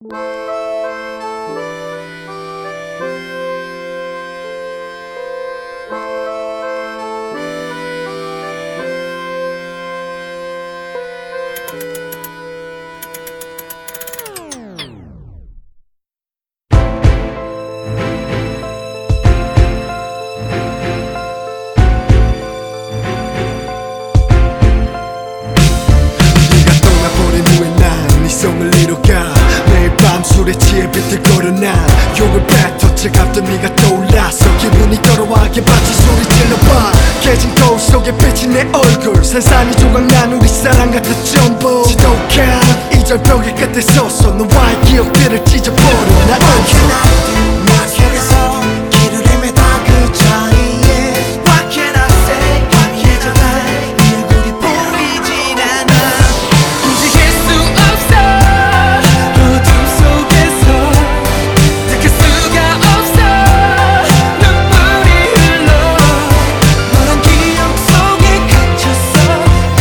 성을 이뤄가 매일 밤 술에 취해 비틀거려 난 욕을 뱉어 차갑던 네가 떠올라서 기분이 더러워하게 마치 소리 질러봐 깨진 거울 속에 비친 내 얼굴 산산이 조각난 우리 사랑 같은 전부 지독한 이 절벽의 끝에 서서 너와의 기억들을 찢어버려 난 언제나 나 속에서 길을 헤매다 그 자리에 What can I say 완해져가 네 얼굴이 보이진 않아 움직일 수 없어 어둠 속에서 들킬 수가 없어 눈물이 흘러 너란 기억 속에 갇혔어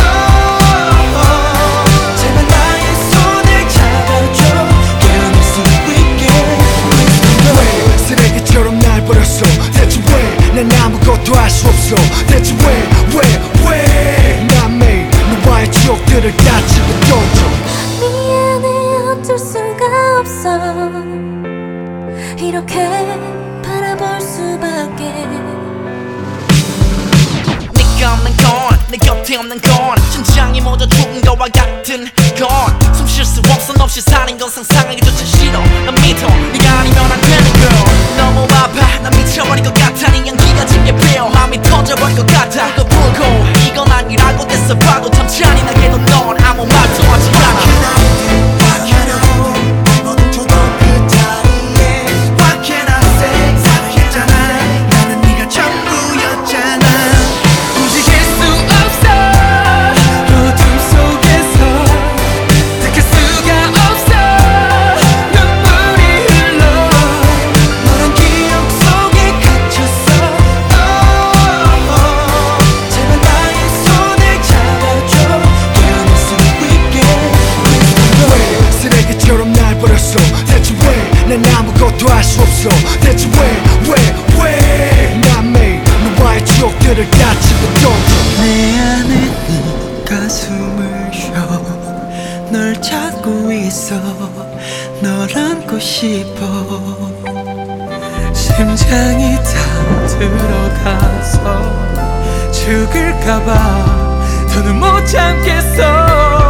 제발 나의 손을 잡아줘 깨어날 수 있게 왜 쓰레기처럼 날 버렸어 대체 왜 난 아무것도 할 수 없어 대체 왜 난 매일 너와의 추억들을 다치고 던져 미안해 어쩔 수가 없어 이렇게 바라볼 수밖에 네가 없는 건 내 곁에 없는 건 심장이 모두 죽은 거와 같은 건 숨 쉴 수 없어 너 없이 사는 건 상상하기조차 싫어 난 믿어 네가 아니면 안 되는 girl 너무 아파 난 미쳐버릴 것 같아 네 연기가 짙게 피어 마음이 터져버릴 것 같아 그거 보고 이건 아니라고 대서봐도 참 잔인하게도 넌 아무 말도 하지 않아 대체 왜 난 아무것도 할 수 없어 대체 난 매일 너와의 추억들을 다치고 던져 내 안에 네가 숨을 쉬어 널 찾고 있어 널 안고 싶어 심장이 다 들어가서 죽을까봐 더는 못 참겠어